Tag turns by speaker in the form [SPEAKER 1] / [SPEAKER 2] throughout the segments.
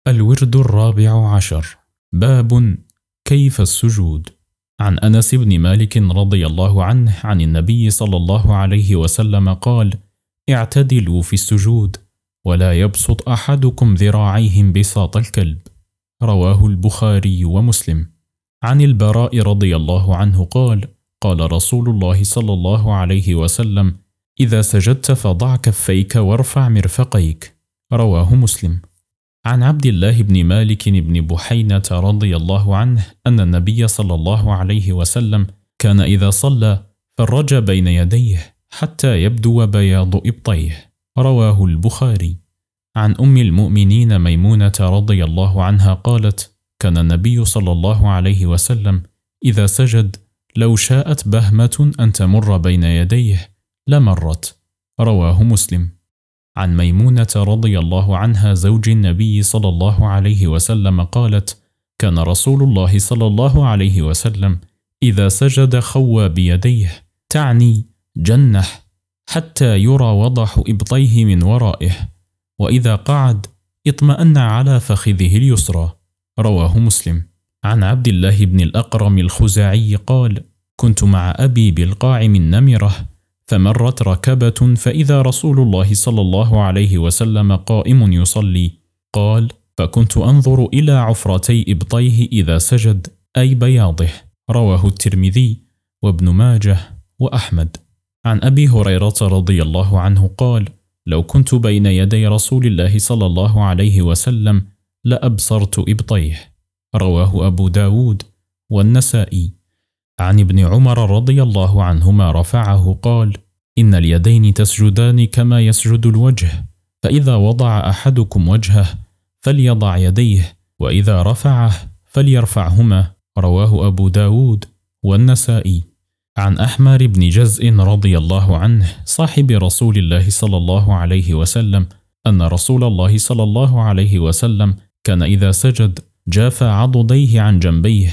[SPEAKER 1] الورد 14. باب كيف السجود. عن أنس بن مالك رضي الله عنه عن النبي صلى الله عليه وسلم قال: اعتدلوا في السجود، ولا يبسط أحدكم ذراعيه انبساط الكلب. رواه البخاري ومسلم. عن البراء رضي الله عنه قال: قال رسول الله صلى الله عليه وسلم: إذا سجدت فضع كفيك وارفع مرفقيك. رواه مسلم. عن عبد الله بن مالك بن بحينة رضي الله عنه أن النبي صلى الله عليه وسلم كان إذا صلى فرج بين يديه حتى يبدو بياض إبطيه. رواه البخاري. عن أم المؤمنين ميمونة رضي الله عنها قالت: كان النبي صلى الله عليه وسلم إذا سجد لو شاءت بهمة أن تمر بين يديه لمرت. رواه مسلم. عن ميمونة رضي الله عنها زوج النبي صلى الله عليه وسلم قالت: كان رسول الله صلى الله عليه وسلم إذا سجد خوى بيديه، تعني جنح، حتى يرى وضح إبطيه من ورائه، وإذا قعد اطمأن على فخذه اليسرى. رواه مسلم. عن عبد الله بن الأقرم الخزاعي قال: كنت مع أبي بالقاع من نمرة، فمرت ركبة فإذا رسول الله صلى الله عليه وسلم قائم يصلي. قال: فكنت أنظر إلى عفرتي إبطيه إذا سجد، أي بياضه. رواه الترمذي وابن ماجه وأحمد. عن أبي هريرة رضي الله عنه قال: لو كنت بين يدي رسول الله صلى الله عليه وسلم لأبصرت إبطيه. رواه أبو داود والنسائي. عن ابن عمر رضي الله عنهما رفعه قال: إن اليدين تسجدان كما يسجد الوجه، فإذا وضع أحدكم وجهه فليضع يديه، وإذا رفعه فليرفعهما. رواه أبو داود والنسائي. عن أحمر بن جزء رضي الله عنه صاحب رسول الله صلى الله عليه وسلم أن رسول الله صلى الله عليه وسلم كان إذا سجد جاف عضديه عن جنبيه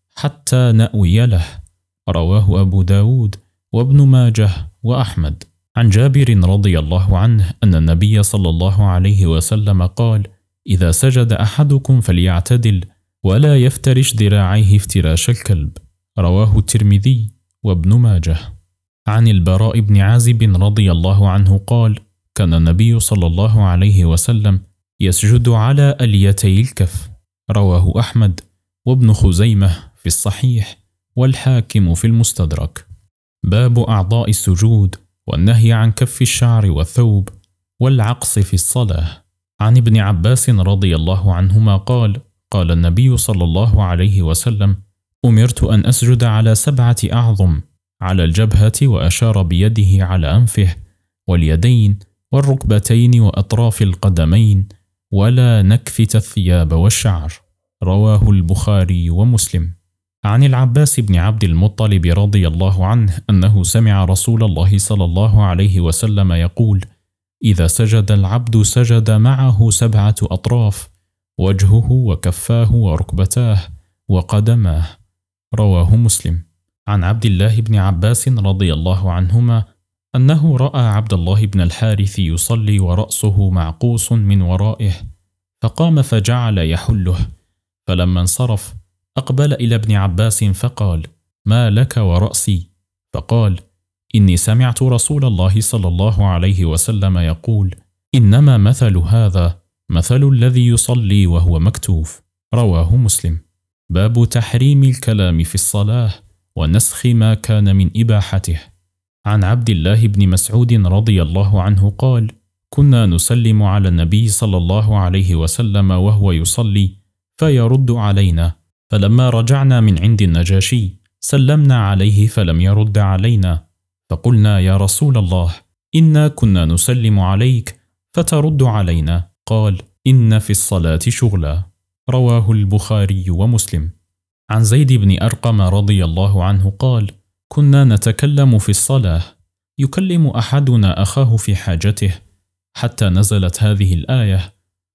[SPEAKER 1] حتى نأوي له. رواه أبو داود وابن ماجه وأحمد. عن جابر رضي الله عنه أن النبي صلى الله عليه وسلم قال: إذا سجد أحدكم فليعتدل ولا يفترش ذراعيه افتراش الكلب. رواه الترمذي وابن ماجه. عن البراء بن عازب رضي الله عنه قال: كان النبي صلى الله عليه وسلم يسجد على أليتي الكف. رواه أحمد وابن خزيمة في الصحيح والحاكم في المستدرك. باب أعضاء السجود والنهي عن كف الشعر والثوب والعقص في الصلاة. عن ابن عباس رضي الله عنهما قال: قال النبي صلى الله عليه وسلم: أمرت أن أسجد على 7 أعظم، على الجبهة، وأشار بيده على أنفه واليدين والركبتين وأطراف القدمين، ولا نكفت الثياب والشعر. رواه البخاري ومسلم. عن العباس بن عبد المطلب رضي الله عنه أنه سمع رسول الله صلى الله عليه وسلم يقول: إذا سجد العبد سجد معه 7 أطراف، وجهه وكفاه وركبتاه وقدماه. رواه مسلم. عن عبد الله بن عباس رضي الله عنهما أنه رأى عبد الله بن الحارث يصلي ورأسه معقوس من ورائه، فقام فجعل يحله، فلما انصرف أقبل إلى ابن عباس فقال: ما لك ورأسي؟ فقال: إني سمعت رسول الله صلى الله عليه وسلم يقول: إنما مثل هذا مثل الذي يصلي وهو مكتوف. رواه مسلم. باب تحريم الكلام في الصلاة ونسخ ما كان من إباحته. عن عبد الله بن مسعود رضي الله عنه قال: كنا نسلم على النبي صلى الله عليه وسلم وهو يصلي فيرد علينا، فلما رجعنا من عند النجاشي سلمنا عليه فلم يرد علينا، فقلنا: يا رسول الله، إنا كنا نسلم عليك فترد علينا. قال: إن في الصلاة شغلا. رواه البخاري ومسلم. عن زيد بن أرقم رضي الله عنه قال: كنا نتكلم في الصلاة، يكلم أحدنا أخاه في حاجته، حتى نزلت هذه الآية: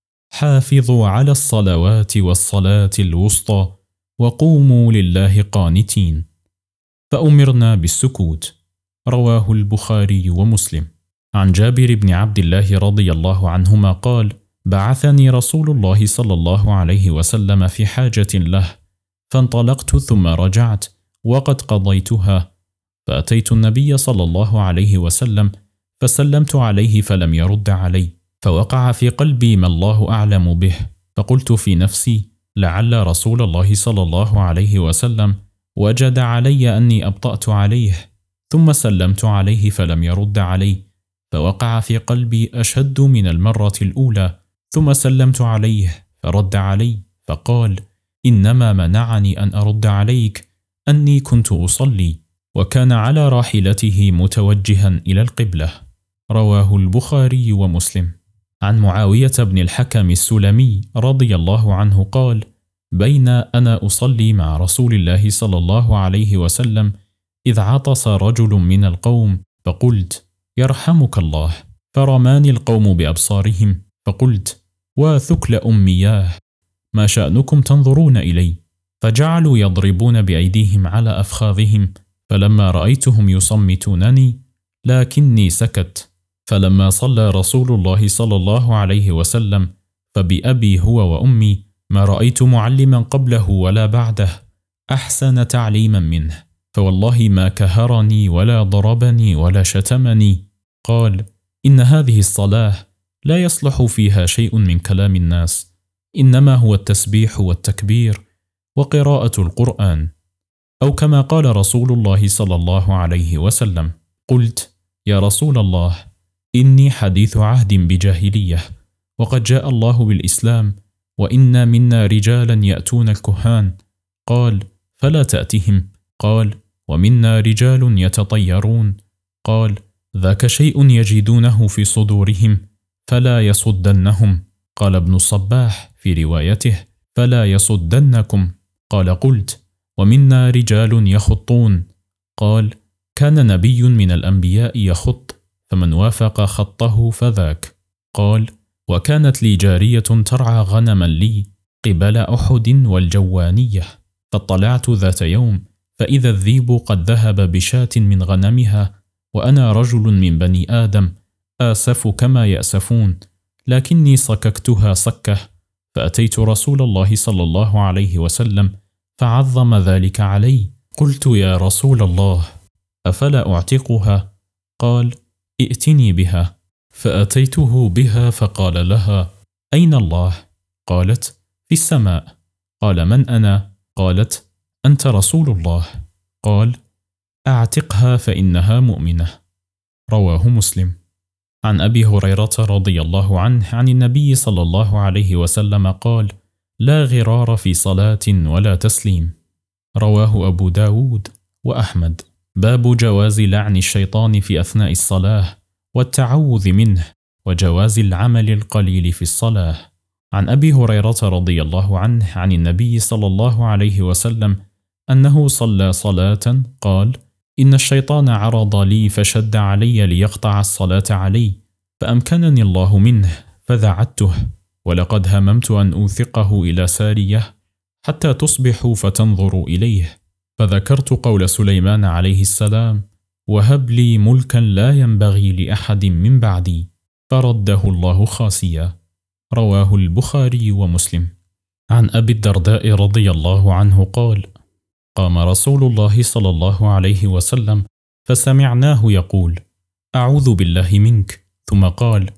[SPEAKER 1] حافظوا على الصلوات والصلاة الوسطى وقوموا لله قانتين، فأمرنا بالسكوت. رواه البخاري ومسلم. عن جابر بن عبد الله رضي الله عنهما قال: بعثني رسول الله صلى الله عليه وسلم في حاجة له، فانطلقت ثم رجعت وقد قضيتها، فأتيت النبي صلى الله عليه وسلم فسلمت عليه فلم يرد علي، فوقع في قلبي ما الله أعلم به، فقلت في نفسي لعل رسول الله صلى الله عليه وسلم وجد علي أني أبطأت عليه، ثم سلمت عليه فلم يرد علي، فوقع في قلبي أشد من المرة الأولى، ثم سلمت عليه فرد علي فقال: إنما منعني أن أرد عليك أني كنت أصلي، وكان على راحلته متوجها إلى القبلة. رواه البخاري ومسلم. عن معاوية بن الحكم السلمي رضي الله عنه قال: بين أنا أصلي مع رسول الله صلى الله عليه وسلم إذ عطس رجل من القوم، فقلت: يرحمك الله، فرماني القوم بأبصارهم، فقلت: وثكل أمياه، ما شأنكم تنظرون إلي؟ فجعلوا يضربون بأيديهم على أفخاذهم، فلما رأيتهم يصمتونني لكني سكت، فلما صلى رسول الله صلى الله عليه وسلم فبأبي هو وأمي ما رأيت معلما قبله ولا بعده أحسن تعليما منه، فوالله ما كهرني ولا ضربني ولا شتمني. قال: إن هذه الصلاة لا يصلح فيها شيء من كلام الناس، إنما هو التسبيح والتكبير وقراءة القرآن، أو كما قال رسول الله صلى الله عليه وسلم. قلت: يا رسول الله، إني حديث عهد بجاهلية، وقد جاء الله بالإسلام، وإن منا رجالا يأتون الكهان. قال: فلا تأتهم. قال: ومنا رجال يتطيرون. قال: ذاك شيء يجدونه في صدورهم فلا يصدنهم. قال ابن الصباح في روايته: فلا يصدنكم. قال: قلت: ومنا رجال يخطون. قال: كان نبي من الأنبياء يخط، فمن وافق خطه فذاك. قال: وكانت لي جارية ترعى غنما لي قبل أحد والجوانية، فاطلعت ذات يوم فإذا الذيب قد ذهب بشاة من غنمها، وأنا رجل من بني آدم آسف كما يأسفون، لكني صككتها صكة، فأتيت رسول الله صلى الله عليه وسلم فعظم ذلك علي. قلت: يا رسول الله، أفلا أعتقها؟ قال: ائتني بها. فأتيته بها فقال لها: أين الله؟ قالت: في السماء. قال: من أنا؟ قالت: أنت رسول الله. قال: أعتقها فإنها مؤمنة. رواه مسلم. عن أبي هريرة رضي الله عنه عن النبي صلى الله عليه وسلم قال: لا غرار في صلاة ولا تسليم. رواه أبو داود وأحمد. باب جواز لعن الشيطان في أثناء الصلاة والتعوذ منه، وجواز العمل القليل في الصلاة. عن أبي هريرة رضي الله عنه عن النبي صلى الله عليه وسلم أنه صلى صلاة قال: إن الشيطان عرض لي فشد علي ليقطع الصلاة علي، فأمكنني الله منه فذعدته، ولقد هممت أن أوثقه إلى سارية حتى تصبحوا فتنظروا إليه، فذكرت قول سليمان عليه السلام: وهب لي ملكا لا ينبغي لأحد من بعدي، فرده الله خاسيا. رواه البخاري ومسلم. عن أبي الدرداء رضي الله عنه قال: قام رسول الله صلى الله عليه وسلم فسمعناه يقول: أعوذ بالله منك، ثم قال: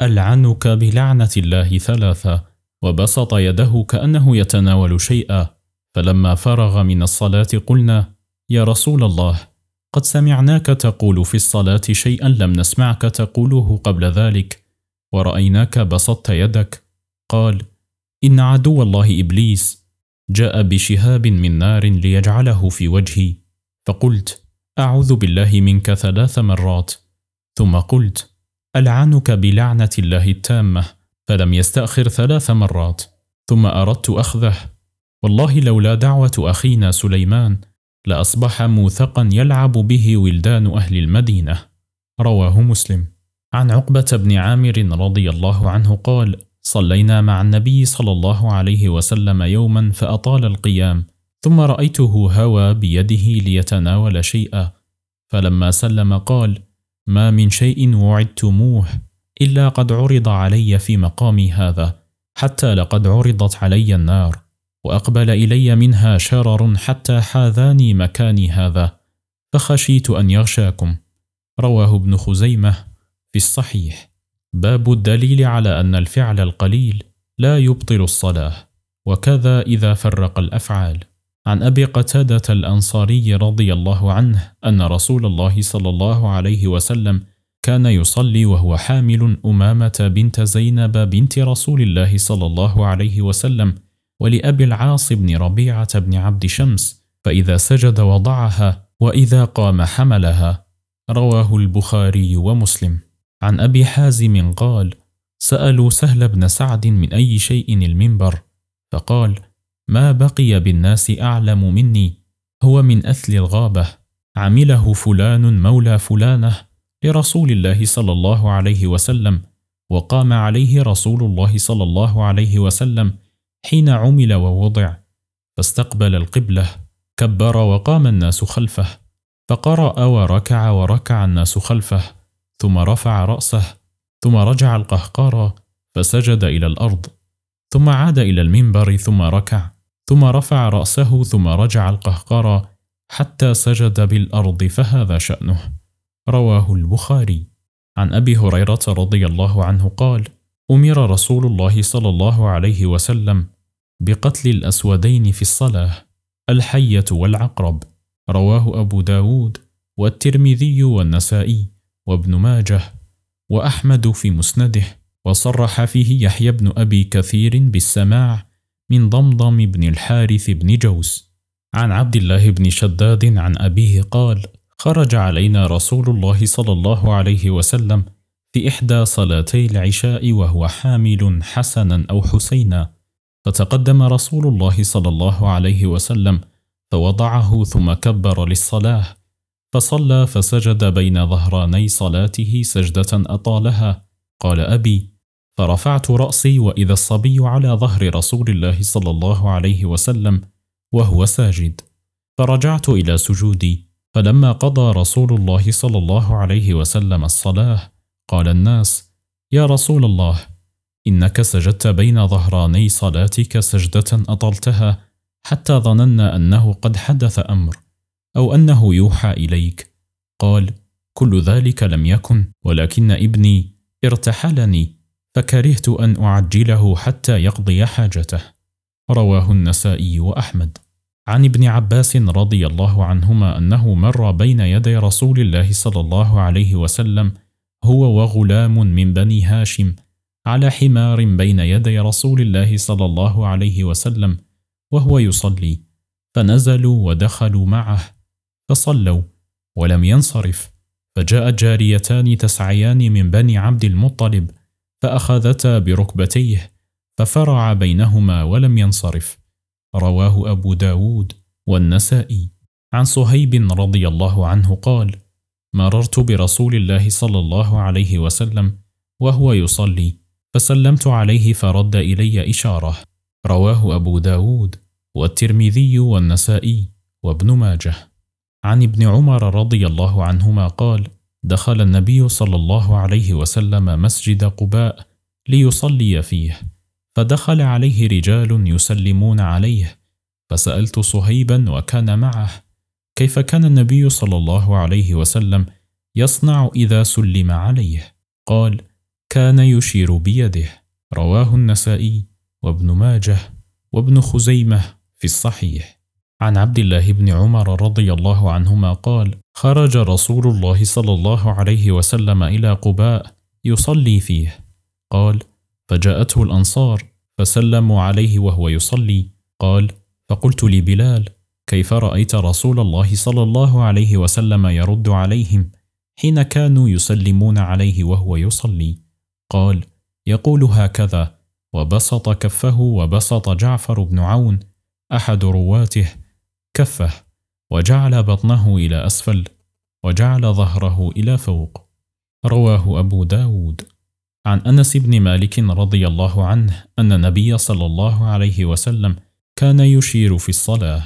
[SPEAKER 1] ألعنك بلعنة الله ثلاثة، وبسط يده كأنه يتناول شيئا. فلما فرغ من الصلاة قلنا: يا رسول الله، قد سمعناك تقول في الصلاة شيئا لم نسمعك تقوله قبل ذلك، ورأيناك بسطت يدك. قال: إن عدو الله إبليس جاء بشهاب من نار ليجعله في وجهي، فقلت: أعوذ بالله منك 3 مرات، ثم قلت: ألعنك بلعنة الله التامة، فلم يستأخر 3 مرات، ثم أردت أخذه، والله لولا دعوة أخينا سليمان لأصبح موثقا يلعب به ولدان أهل المدينة. رواه مسلم. عن عقبة بن عامر رضي الله عنه قال: صلينا مع النبي صلى الله عليه وسلم يوما فأطال القيام، ثم رأيته هوى بيده ليتناول شيئا، فلما سلم قال: ما من شيء وعدتموه إلا قد عرض علي في مقامي هذا، حتى لقد عرضت علي النار، وأقبل إلي منها شرر حتى حاذاني مكاني هذا، فخشيت أن يغشاكم. رواه ابن خزيمة في الصحيح. باب الدليل على أن الفعل القليل لا يبطل الصلاة، وكذا إذا فرق الأفعال. عن أبي قتادة الأنصاري رضي الله عنه أن رسول الله صلى الله عليه وسلم كان يصلي وهو حامل أمامة بنت زينب بنت رسول الله صلى الله عليه وسلم، ولأبي العاص بن ربيعة بن عبد شمس، فإذا سجد وضعها، وإذا قام حملها. رواه البخاري ومسلم. عن أبي حازم قال: سألوا سهل بن سعد من أي شيء المنبر، فقال: ما بقي بالناس أعلم مني، هو من أثل الغابة، عمله فلان مولى فلانة لرسول الله صلى الله عليه وسلم، وقام عليه رسول الله صلى الله عليه وسلم حين عمل ووضع، فاستقبل القبلة، كبر وقام الناس خلفه، فقرأ وركع الناس خلفه، ثم رفع رأسه، ثم رجع القهقرى فسجد إلى الأرض، ثم عاد إلى المنبر ثم ركع، ثم رفع رأسه ثم رجع القهقرى حتى سجد بالأرض، فهذا شأنه. رواه البخاري. عن أبي هريرة رضي الله عنه قال: أمر رسول الله صلى الله عليه وسلم بقتل الأسودين في الصلاة، الحية والعقرب. رواه أبو داود والترمذي والنسائي وابن ماجه وأحمد في مسنده، وصرح فيه يحيى بن أبي كثير بالسماع من ضمضم بن الحارث بن جوس. عن عبد الله بن شداد عن أبيه قال: خرج علينا رسول الله صلى الله عليه وسلم في إحدى صلاتي العشاء وهو حامل حسنا أو حسينا، فتقدم رسول الله صلى الله عليه وسلم فوضعه ثم كبر للصلاة، فصلى فسجد بين ظهراني صلاته سجدة أطالها. قال أبي: فرفعت رأسي وإذا الصبي على ظهر رسول الله صلى الله عليه وسلم وهو ساجد، فرجعت إلى سجودي، فلما قضى رسول الله صلى الله عليه وسلم الصلاة قال الناس: يا رسول الله، إنك سجدت بين ظهراني صلاتك سجدة أطلتها حتى ظننا أنه قد حدث أمر أو أنه يوحى إليك. قال: كل ذلك لم يكن، ولكن ابني ارتحلني فكرهت أن أعجله حتى يقضي حاجته. رواه النسائي وأحمد. عن ابن عباس رضي الله عنهما أنه مر بين يدي رسول الله صلى الله عليه وسلم هو وغلام من بني هاشم على حمار بين يدي رسول الله صلى الله عليه وسلم وهو يصلي، فنزلوا ودخلوا معه فصلوا ولم ينصرف، فجاء جاريتان تسعيان من بني عبد المطلب فأخذتا بركبتيه ففرع بينهما ولم ينصرف. رواه أبو داود والنسائي. عن صهيب رضي الله عنه قال: مررت برسول الله صلى الله عليه وسلم وهو يصلي، فسلمت عليه فرد إلي إشارة. رواه أبو داود والترمذي والنسائي وابن ماجه. عن ابن عمر رضي الله عنهما قال: دخل النبي صلى الله عليه وسلم مسجد قباء ليصلي فيه، فدخل عليه رجال يسلمون عليه، فسألت صهيبا وكان معه: كيف كان النبي صلى الله عليه وسلم يصنع إذا سلم عليه؟ قال: كان يشير بيده. رواه النسائي وابن ماجه وابن خزيمة في الصحيح. عن عبد الله بن عمر رضي الله عنهما قال: خرج رسول الله صلى الله عليه وسلم إلى قباء يصلي فيه. قال: فجاءته الأنصار فسلموا عليه وهو يصلي. قال: فقلت لبلال: كيف رأيت رسول الله صلى الله عليه وسلم يرد عليهم حين كانوا يسلمون عليه وهو يصلي؟ قال: يقول هكذا، وبسط كفه، وبسط جعفر بن عون أحد رواته كفه، وجعل بطنه إلى أسفل، وجعل ظهره إلى فوق. رواه أبو داود. عن أنس بن مالك رضي الله عنه أن النبي صلى الله عليه وسلم كان يشير في الصلاة.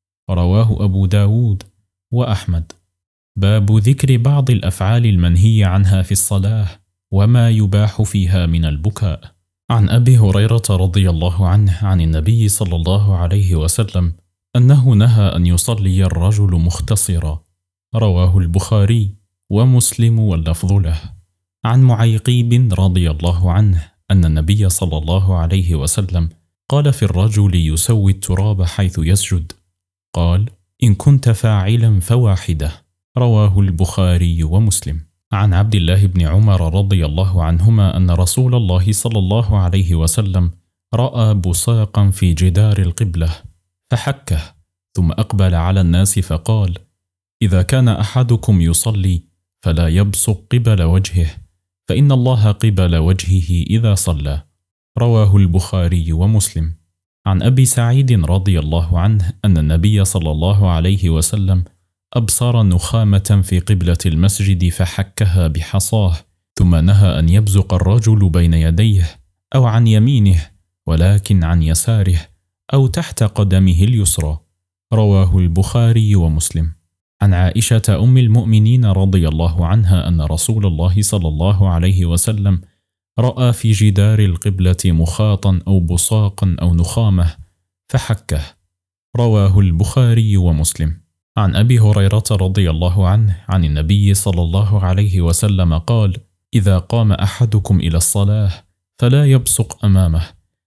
[SPEAKER 1] رواه أبو داود وأحمد. باب ذكر بعض الأفعال المنهي عنها في الصلاة وما يباح فيها من البكاء. عن أبي هريرة رضي الله عنه عن النبي صلى الله عليه وسلم أنه نهى أن يصلي الرجل مختصرا. رواه البخاري ومسلم واللفظ له. عن معيقيب رضي الله عنه أن النبي صلى الله عليه وسلم قال في الرجل يسوي التراب حيث يسجد، قال: إن كنت فاعلا فواحدة. رواه البخاري ومسلم. عن عبد الله بن عمر رضي الله عنهما أن رسول الله صلى الله عليه وسلم رأى بصاقا في جدار القبلة فحكه، ثم أقبل على الناس فقال: إذا كان أحدكم يصلي فلا يبصق قبل وجهه، فإن الله قبل وجهه إذا صلى. رواه البخاري ومسلم. عن أبي سعيد رضي الله عنه أن النبي صلى الله عليه وسلم أبصر نخامة في قبلة المسجد فحكها بحصاه، ثم نهى أن يبزق الرجل بين يديه أو عن يمينه، ولكن عن يساره أو تحت قدمه اليسرى. رواه البخاري ومسلم. عن عائشة أم المؤمنين رضي الله عنها أن رسول الله صلى الله عليه وسلم رأى في جدار القبلة مخاطا أو بصاقا أو نخامة فحكه. رواه البخاري ومسلم. عن أبي هريرة رضي الله عنه عن النبي صلى الله عليه وسلم قال: إذا قام أحدكم إلى الصلاة فلا يبصق أمامه،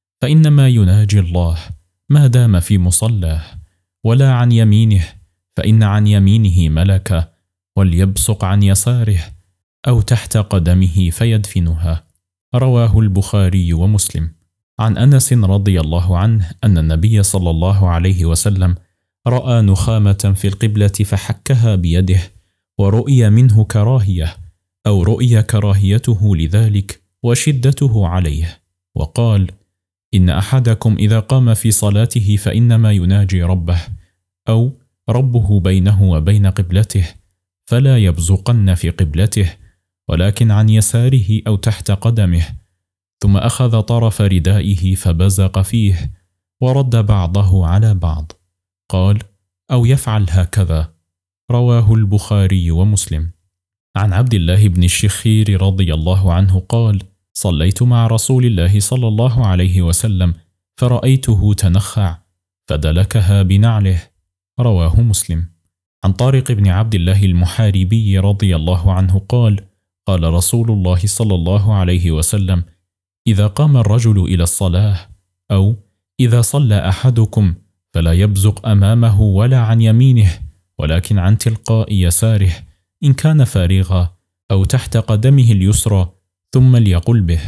[SPEAKER 1] فإنما يناجي الله ما دام في مصلاه، ولا عن يمينه، فإن عن يمينه ملكا، وليبصق عن يساره أو تحت قدمه فيدفنها. رواه البخاري ومسلم. عن أنس رضي الله عنه أن النبي صلى الله عليه وسلم رأى نخامة في القبلة فحكها بيده، ورؤي منه كراهية، أو رؤي كراهيته لذلك وشدته عليه، وقال: إن أحدكم إذا قام في صلاته فإنما يناجي ربه، أو ربه بينه وبين قبلته، فلا يبزقن في قبلته، ولكن عن يساره أو تحت قدمه. ثم أخذ طرف ردائه فبزق فيه، ورد بعضه على بعض. قال: أو يفعل هكذا. رواه البخاري ومسلم. عن عبد الله بن الشخير رضي الله عنه قال: صليت مع رسول الله صلى الله عليه وسلم فرأيته تنخع فدلكها بنعله. رواه مسلم. عن طارق بن عبد الله المحاربي رضي الله عنه قال: قال رسول الله صلى الله عليه وسلم: إذا قام الرجل إلى الصلاة، أو إذا صلى أحدكم، فلا يبزق أمامه ولا عن يمينه، ولكن عن تلقاء يساره إن كان فارغا، أو تحت قدمه اليسرى، ثم ليقل به.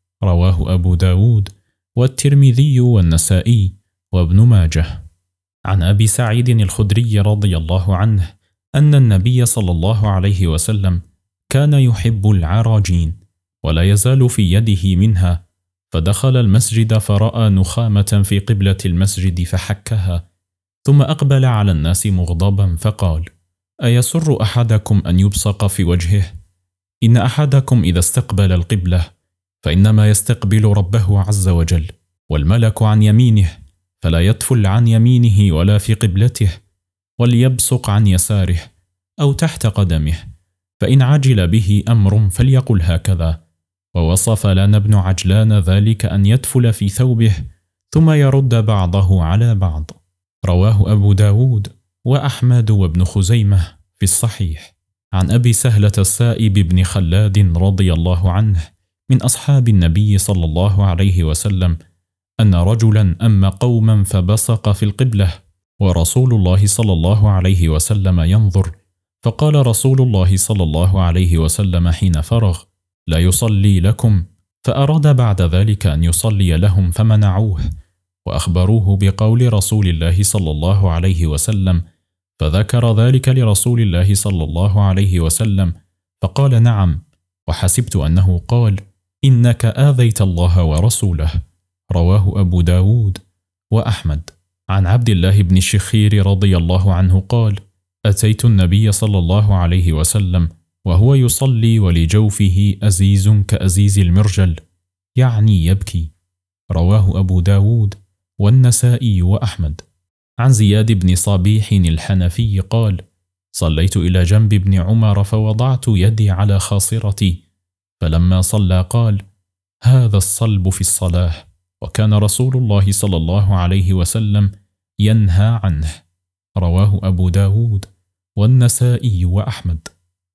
[SPEAKER 1] رواه أبو داود والترمذي والنسائي وابن ماجه. عن أبي سعيد الخدري رضي الله عنه أن النبي صلى الله عليه وسلم كان يحب العراجين، ولا يزال في يده منها، فدخل المسجد فرأى نخامة في قبلة المسجد فحكها، ثم أقبل على الناس مغضبا فقال: أيسر أحدكم أن يبصق في وجهه؟ إن أحدكم إذا استقبل القبلة فإنما يستقبل ربه عز وجل، والملك عن يمينه، فلا يتفل عن يمينه ولا في قبلته، وليبصق عن يساره أو تحت قدمه، فإن عجل به أمر فليقل هكذا. ووصف لنا ابن عجلان ذلك أن يتفل في ثوبه ثم يرد بعضه على بعض. رواه أبو داود وأحمد وابن خزيمة في الصحيح. عن أبي سهلة السائب بن خلاد رضي الله عنه من أصحاب النبي صلى الله عليه وسلم أن رجلا أم قوما فبصق في القبلة، ورسول الله صلى الله عليه وسلم ينظر، فقال رسول الله صلى الله عليه وسلم حين فرغ: لا يصلي لكم. فأراد بعد ذلك أن يصلي لهم فمنعوه، وأخبروه بقول رسول الله صلى الله عليه وسلم، فذكر ذلك لرسول الله صلى الله عليه وسلم، فقال: نعم، وحسبت أنه قال: إنك آذيت الله ورسوله. رواه أبو داود وأحمد. عن عبد الله بن الشخير رضي الله عنه قال: أتيت النبي صلى الله عليه وسلم وهو يصلي ولجوفه أزيز كأزيز المرجل، يعني يبكي. رواه أبو داود والنسائي وأحمد. عن زياد بن صبيح الحنفي قال: صليت إلى جنب ابن عمر فوضعت يدي على خاصرتي، فلما صلى قال: هذا الصلب في الصلاة، وكان رسول الله صلى الله عليه وسلم ينهى عنه. رواه أبو داود والنسائي وأحمد.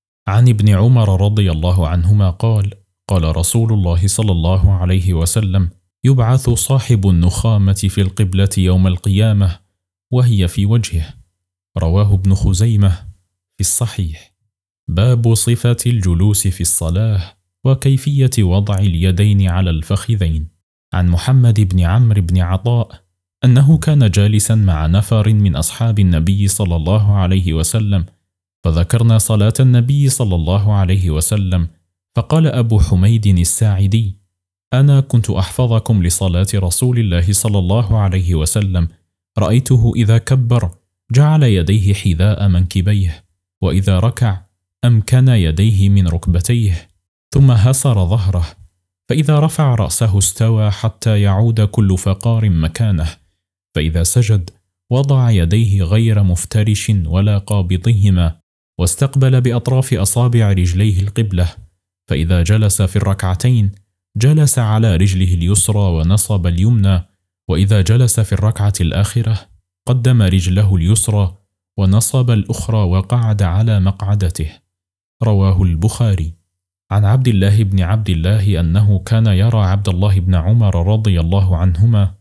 [SPEAKER 1] عن ابن عمر رضي الله عنهما قال: قال رسول الله صلى الله عليه وسلم: يبعث صاحب النخامة في القبلة يوم القيامة وهي في وجهه. رواه ابن خزيمة في الصحيح. باب صفة الجلوس في الصلاة وكيفية وضع اليدين على الفخذين. عن محمد بن عمرو بن عطاء أنه كان جالسا مع نفر من أصحاب النبي صلى الله عليه وسلم، فذكرنا صلاة النبي صلى الله عليه وسلم، فقال أبو حميد الساعدي: أنا كنت أحفظكم لصلاة رسول الله صلى الله عليه وسلم، رأيته إذا كبر جعل يديه حذاء منكبيه، وإذا ركع أمكن يديه من ركبتيه، ثم هسر ظهره، فإذا رفع رأسه استوى حتى يعود كل فقار مكانه، فإذا سجد وضع يديه غير مفترش ولا قابضهما، واستقبل بأطراف أصابع رجليه القبلة، فإذا جلس في الركعتين جلس على رجله اليسرى ونصب اليمنى، وإذا جلس في الركعة الآخرة قدم رجله اليسرى ونصب الأخرى وقعد على مقعدته. رواه البخاري. عن عبد الله بن عبد الله أنه كان يرى عبد الله بن عمر رضي الله عنهما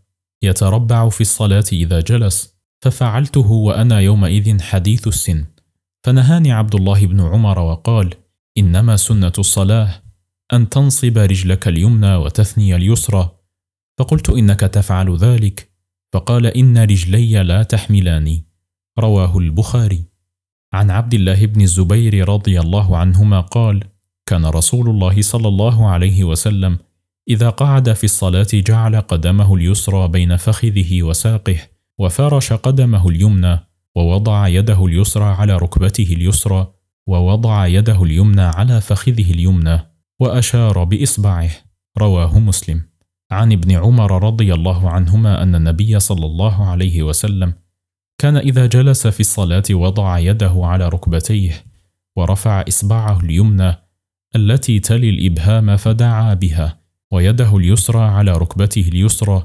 [SPEAKER 1] يتربع في الصلاة إذا جلس، ففعلته وأنا يومئذ حديث السن، فنهاني عبد الله بن عمر وقال: إنما سنة الصلاة أن تنصب رجلك اليمنى وتثني اليسرى، فقلت: إنك تفعل ذلك، فقال: إن رجلي لا تحملاني. رواه البخاري. عن عبد الله بن الزبير رضي الله عنهما قال: كان رسول الله صلى الله عليه وسلم إذا قعد في الصلاة جعل قدمه اليسرى بين فخذه وساقه، وفرش قدمه اليمنى، ووضع يده اليسرى على ركبته اليسرى، ووضع يده اليمنى على فخذه اليمنى، وأشار بإصبعه. رواه مسلم. عن ابن عمر رضي الله عنهما أن النبي صلى الله عليه وسلم كان إذا جلس في الصلاة وضع يده على ركبتيه، ورفع إصبعه اليمنى التي تلي الإبهام فدعا بها، ويده اليسرى على ركبته اليسرى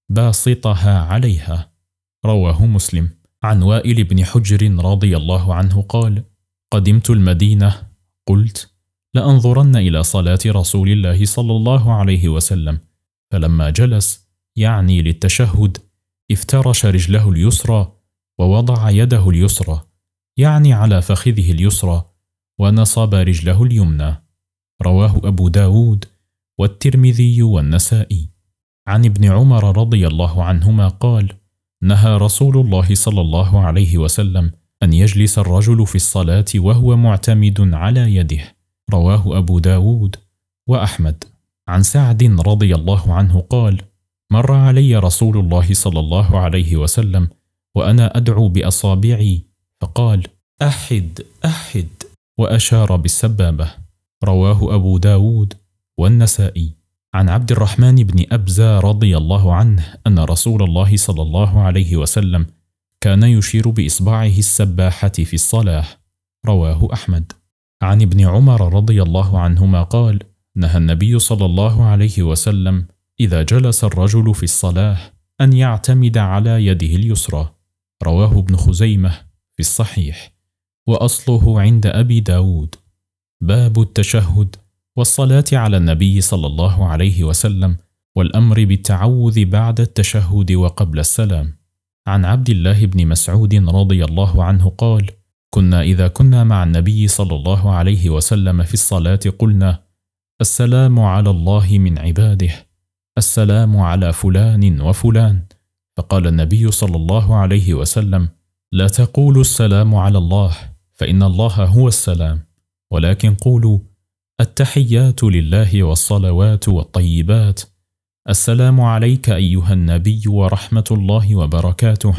[SPEAKER 1] باسطها عليها. رواه مسلم. عن وائل بن حجر رضي الله عنه قال: قدمت المدينة، قلت: لأنظرن إلى صلاة رسول الله صلى الله عليه وسلم، فلما جلس يعني للتشهد افترش رجله اليسرى ووضع يده اليسرى يعني على فخذه اليسرى، ونصب رجله اليمنى. رواه أبو داود والترمذي والنسائي. عن ابن عمر رضي الله عنهما قال: نهى رسول الله صلى الله عليه وسلم أن يجلس الرجل في الصلاة وهو معتمد على يده. رواه أبو داود وأحمد. عن سعد رضي الله عنه قال: مر علي رسول الله صلى الله عليه وسلم وأنا أدعو بأصابعي، فقال: أحد أحد، وأشار بالسبابة. رواه أبو داود والنسائي. عن عبد الرحمن بن أبزة رضي الله عنه أن رسول الله صلى الله عليه وسلم كان يشير بإصبعه السباحة في الصلاة. رواه أحمد. عن ابن عمر رضي الله عنهما قال: نهى النبي صلى الله عليه وسلم إذا جلس الرجل في الصلاة أن يعتمد على يده اليسرى. رواه ابن خزيمة في الصحيح، وأصله عند أبي داود. باب التشهد والصلاة على النبي صلى الله عليه وسلم، والأمر بالتعوذ بعد التشهد وقبل السلام. عن عبد الله بن مسعود رضي الله عنه قال: كنا إذا كنا مع النبي صلى الله عليه وسلم في الصلاة قلنا: السلام على الله من عباده، السلام على فلان وفلان. فقال النبي صلى الله عليه وسلم: لا تقولوا السلام على الله، فإن الله هو السلام، ولكن قولوا: التحيات لله والصلوات والطيبات، السلام عليك أيها النبي ورحمة الله وبركاته،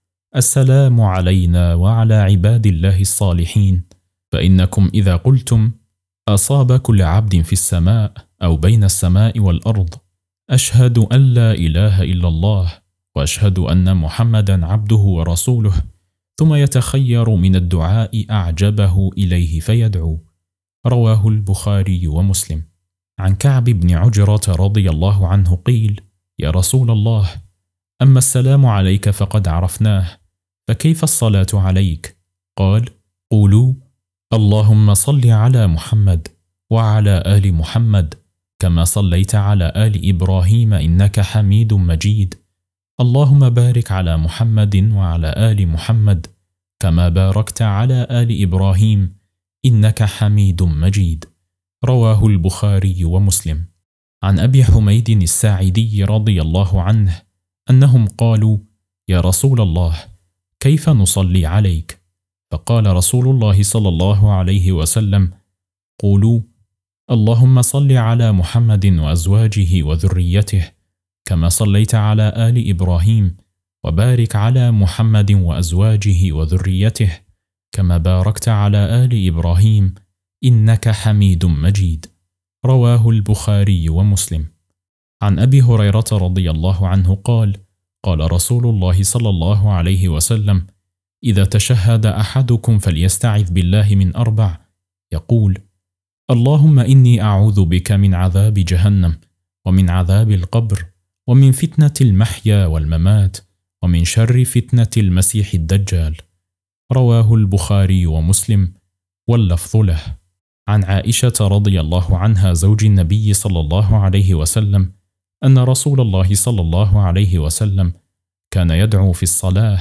[SPEAKER 1] السلام علينا وعلى عباد الله الصالحين. فإنكم إذا قلتم أصاب كل عبد في السماء أو بين السماء والأرض: أشهد أن لا إله إلا الله وأشهد أن محمدا عبده ورسوله، ثم يتخير من الدعاء أعجبه إليه فيدعو. رواه البخاري ومسلم. عن كعب بن عجرة رضي الله عنه قيل: يا رسول الله، أما السلام عليك فقد عرفناه، فكيف الصلاة عليك؟ قال: قولوا: اللهم صل على محمد وعلى آل محمد كما صليت على آل إبراهيم إنك حميد مجيد، اللهم بارك على محمد وعلى آل محمد كما باركت على آل إبراهيم إنك حميد مجيد. رواه البخاري ومسلم. عن أبي حميد الساعدي رضي الله عنه أنهم قالوا: يا رسول الله، كيف نصلي عليك؟ فقال رسول الله صلى الله عليه وسلم: قولوا: اللهم صل على محمد وأزواجه وذريته كما صليت على آل إبراهيم، وبارك على محمد وأزواجه وذريته كما باركت على آل إبراهيم إنك حميد مجيد. رواه البخاري ومسلم. عن أبي هريرة رضي الله عنه قال: قال رسول الله صلى الله عليه وسلم: إذا تشهد أحدكم فليستعذ بالله من 4، يقول: اللهم إني أعوذ بك من عذاب جهنم، ومن عذاب القبر، ومن فتنة المحيا والممات، ومن شر فتنة المسيح الدجال. رواه البخاري ومسلم، واللفظ له. عن عائشة رضي الله عنها زوج النبي صلى الله عليه وسلم أن رسول الله صلى الله عليه وسلم كان يدعو في الصلاة: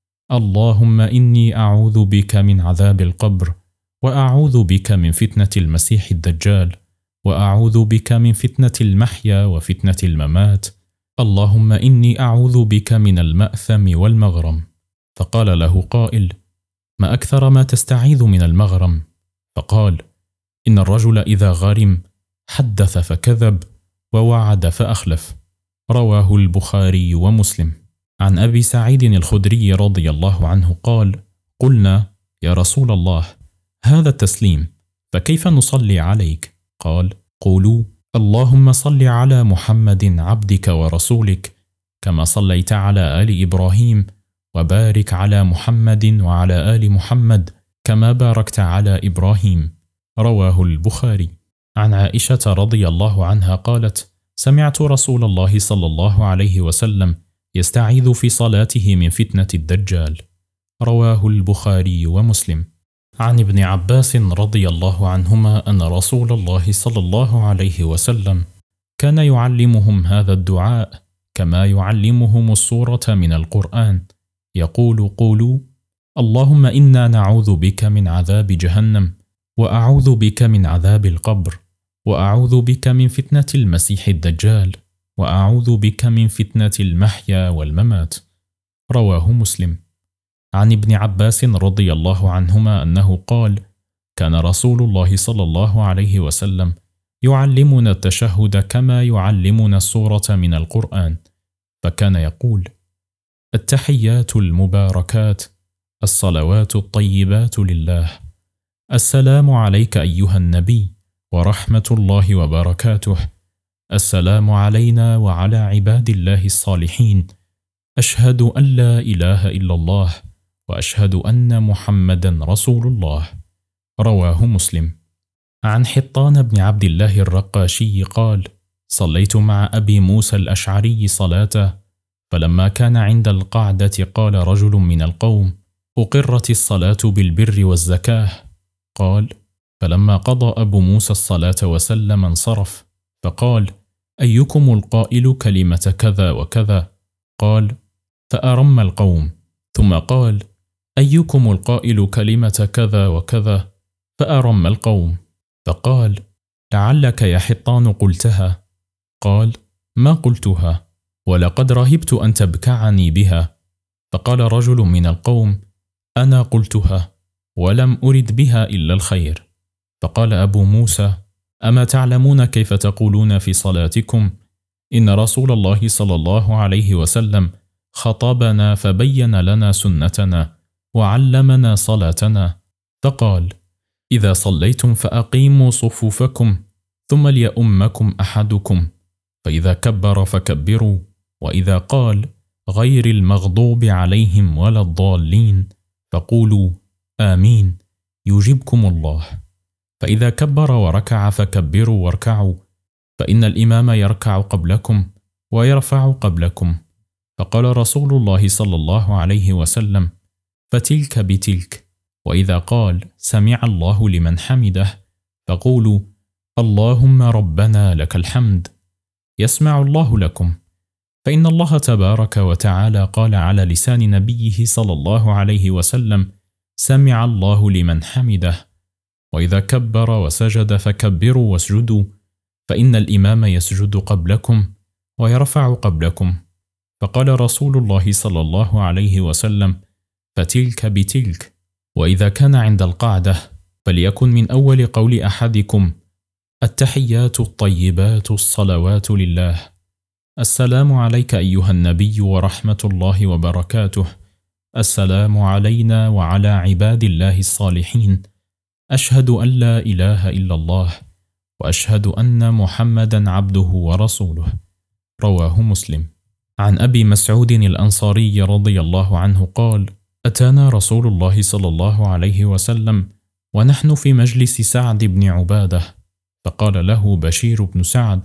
[SPEAKER 1] اللهم إني أعوذ بك من عذاب القبر، وأعوذ بك من فتنة المسيح الدجال، وأعوذ بك من فتنة المحيا وفتنة الممات، اللهم إني أعوذ بك من المأثم والمغرم. فقال له قائل: ما أكثر ما تستعيذ من المغرم؟ فقال: إن الرجل إذا غرم حدث فكذب، ووعد فأخلف. رواه البخاري ومسلم. عن أبي سعيد الخدري رضي الله عنه قال: قلنا: يا رسول الله، هذا التسليم، فكيف نصلي عليك؟ قال: قولوا: اللهم صل على محمد عبدك ورسولك كما صليت على آل إبراهيم، وبارك على محمد وعلى آل محمد كما باركت على إبراهيم. رواه البخاري. عن عائشة رضي الله عنها قالت: سمعت رسول الله صلى الله عليه وسلم يستعيذ في صلاته من فتنة الدجال. رواه البخاري ومسلم. عن ابن عباس رضي الله عنهما أن رسول الله صلى الله عليه وسلم كان يعلمهم هذا الدعاء كما يعلمهم السورة من القرآن، يقول: قولوا: اللهم إنا نعوذ بك من عذاب جهنم، وأعوذ بك من عذاب القبر، وأعوذ بك من فتنة المسيح الدجال، وأعوذ بك من فتنة المحيا والممات. رواه مسلم. عن ابن عباس رضي الله عنهما أنه قال: كان رسول الله صلى الله عليه وسلم يعلمنا التشهد كما يعلمنا السورة من القرآن، فكان يقول: التحيات المباركات، الصلوات الطيبات لله، السلام عليك أيها النبي ورحمة الله وبركاته، السلام علينا وعلى عباد الله الصالحين، أشهد أن لا إله إلا الله، وأشهد أن محمدا رسول الله. رواه مسلم. عن حطان بن عبد الله الرقاشي قال: صليت مع أبي موسى الأشعري صلاة، فلما كان عند القعدة قال رجل من القوم: أقرت الصلاة بالبر والزكاة. قال: فلما قضى أبو موسى الصلاة وسلم انصرف، فقال: أيكم القائل كلمة كذا وكذا؟ قال: فأرم القوم، ثم قال: أيكم القائل كلمة كذا وكذا؟ فأرم القوم، فقال: لعلك يا حطان قلتها. قال: ما قلتها، ولقد رهبت أن تبكعني بها. فقال رجل من القوم: أنا قلتها، ولم أرد بها إلا الخير. فقال أبو موسى: أما تعلمون كيف تقولون في صلاتكم؟ إن رسول الله صلى الله عليه وسلم خطبنا فبين لنا سنتنا وعلمنا صلاتنا، فقال: إذا صليتم فأقيموا صفوفكم، ثم ليؤمكم أحدكم، فإذا كبر فكبروا، وإذا قال: غير المغضوب عليهم ولا الضالين، فقولوا: آمين يجبكم الله. فإذا كبر وركع فكبروا واركعوا، فإن الإمام يركع قبلكم ويرفع قبلكم. فقال رسول الله صلى الله عليه وسلم: فتلك بتلك. وإذا قال: سمع الله لمن حمده، فقولوا: اللهم ربنا لك الحمد، يسمع الله لكم. فإن الله تبارك وتعالى قال على لسان نبيه صلى الله عليه وسلم: سمع الله لمن حمده. وإذا كبر وسجد فكبروا واسجدوا، فإن الإمام يسجد قبلكم ويرفع قبلكم. فقال رسول الله صلى الله عليه وسلم: فتلك بتلك. وإذا كان عند القعدة فليكن من أول قول أحدكم: التحيات الطيبات الصلوات لله، السلام عليك أيها النبي ورحمة الله وبركاته، السلام علينا وعلى عباد الله الصالحين، أشهد أن لا إله إلا الله، وأشهد أن محمدا عبده ورسوله. رواه مسلم. عن أبي مسعود الأنصاري رضي الله عنه قال: أتانا رسول الله صلى الله عليه وسلم ونحن في مجلس سعد بن عبادة، فقال له بشير بن سعد: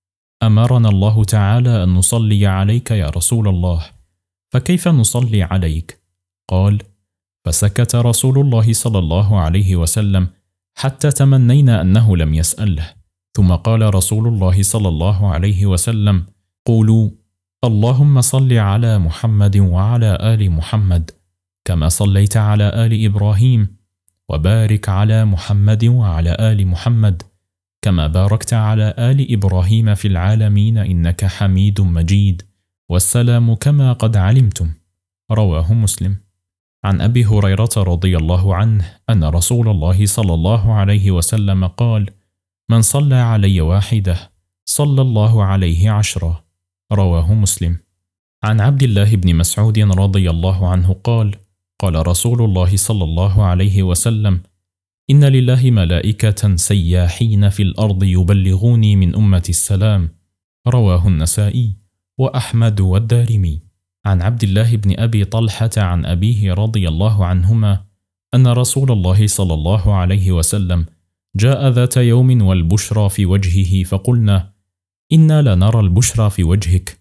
[SPEAKER 1] أمرنا الله تعالى أن نصلي عليك يا رسول الله، فكيف نصلي عليك؟ قال: فسكت رسول الله صلى الله عليه وسلم حتى تمنينا أنه لم يسأله، ثم قال رسول الله صلى الله عليه وسلم: قولوا: اللهم صل على محمد وعلى آل محمد كما صليت على آل إبراهيم، وبارك على محمد وعلى آل محمد كما باركت على آل إبراهيم في العالمين إنك حميد مجيد، والسلام كما قد علمتم. رواه مسلم. عن أبي هريرة رضي الله عنه أن رسول الله صلى الله عليه وسلم قال: من صلى علي واحدة صلى الله عليه 10. رواه مسلم. عن عبد الله بن مسعود رضي الله عنه قال: قال رسول الله صلى الله عليه وسلم: إن لله ملائكة سياحين في الأرض يبلغوني من أمتي السلام. رواه النسائي وأحمد والدارمي. عن عبد الله بن أبي طلحة عن أبيه رضي الله عنهما أن رسول الله صلى الله عليه وسلم جاء ذات يوم والبشرى في وجهه، فقلنا: إنا لنرى البشرى في وجهك.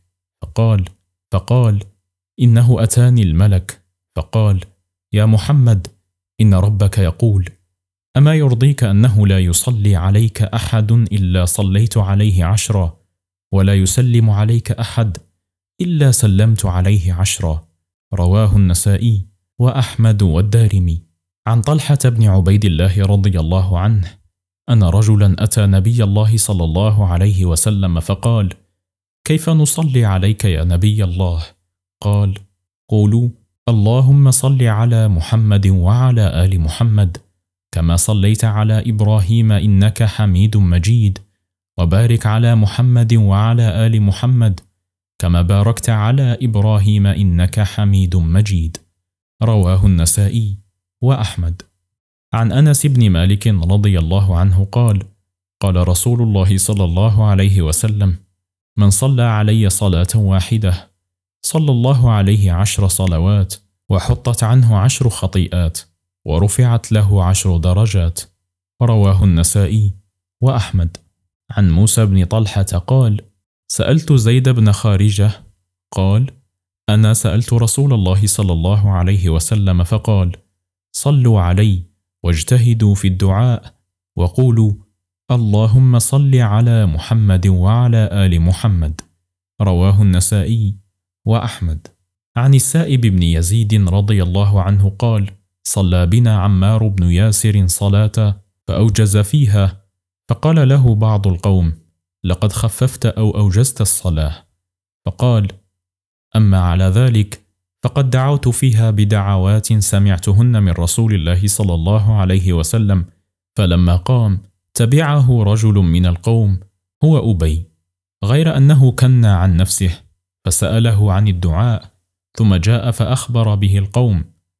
[SPEAKER 1] فقال: إنه أتاني الملك فقال: يا محمد، إن ربك يقول: أما يرضيك أنه لا يصلي عليك أحد إلا صليت عليه 10، ولا يسلم عليك أحد إلا سلمت عليه 10. رواه النسائي وأحمد والدارمي. عن طلحة بن عبيد الله رضي الله عنه أن رجلا أتى نبي الله صلى الله عليه وسلم فقال: كيف نصلي عليك يا نبي الله؟ قال: قولوا: اللهم صل على محمد وعلى آل محمد كما صليت على إبراهيم إنك حميد مجيد، وبارك على محمد وعلى آل محمد كما باركت على إبراهيم إنك حميد مجيد. رواه النسائي وأحمد. عن أنس بن مالك رضي الله عنه قال: قال رسول الله صلى الله عليه وسلم: من صلى علي صلاة واحدة صلى الله عليه 10 صلوات، وحطت عنه 10 خطيئات، ورفعت له 10 درجات. رواه النسائي وأحمد. عن موسى بن طلحة قال: سألت زيد بن خارجة قال: أنا سألت رسول الله صلى الله عليه وسلم فقال: صلوا علي واجتهدوا في الدعاء وقولوا: اللهم صل على محمد وعلى آل محمد. رواه النسائي وأحمد. عن السائب بن يزيد رضي الله عنه قال: صلى بنا عمار بن ياسر صلاة فأوجز فيها، فقال له بعض القوم: لقد خففت أو أوجزت الصلاة. فقال: أما على ذلك فقد دعوت فيها بدعوات سمعتهن من رسول الله صلى الله عليه وسلم. فلما قام تبعه رجل من القوم هو أبي، غير أنه كنى عن نفسه، فسأله عن الدعاء، ثم جاء فأخبر به القوم: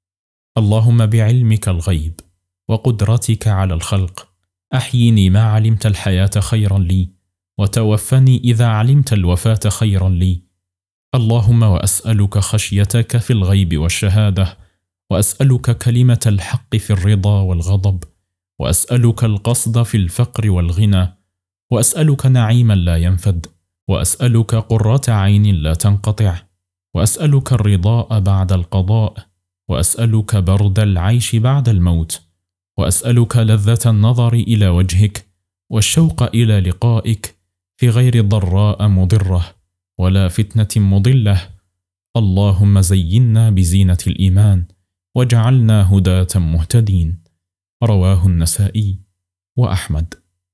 [SPEAKER 1] اللهم بعلمك الغيب وقدرتك على الخلق أحيني ما علمت الحياة خيرا لي، وتوفني إذا علمت الوفاة خيرا لي. اللهم وأسألك خشيتك في الغيب والشهادة، وأسألك كلمة الحق في الرضا والغضب، وأسألك القصد في الفقر والغنى، وأسألك نعيما لا ينفد، وأسألك قرة عين لا تنقطع، وأسألك الرضاء بعد القضاء، وأسألك برد العيش بعد الموت، وأسألك لذة النظر إلى وجهك والشوق إلى لقائك في غير ضراء مضرة ولا فتنة مضلة. اللهم زينا بزينة الإيمان واجعلنا هداة مهتدين. رواه النسائي وأحمد.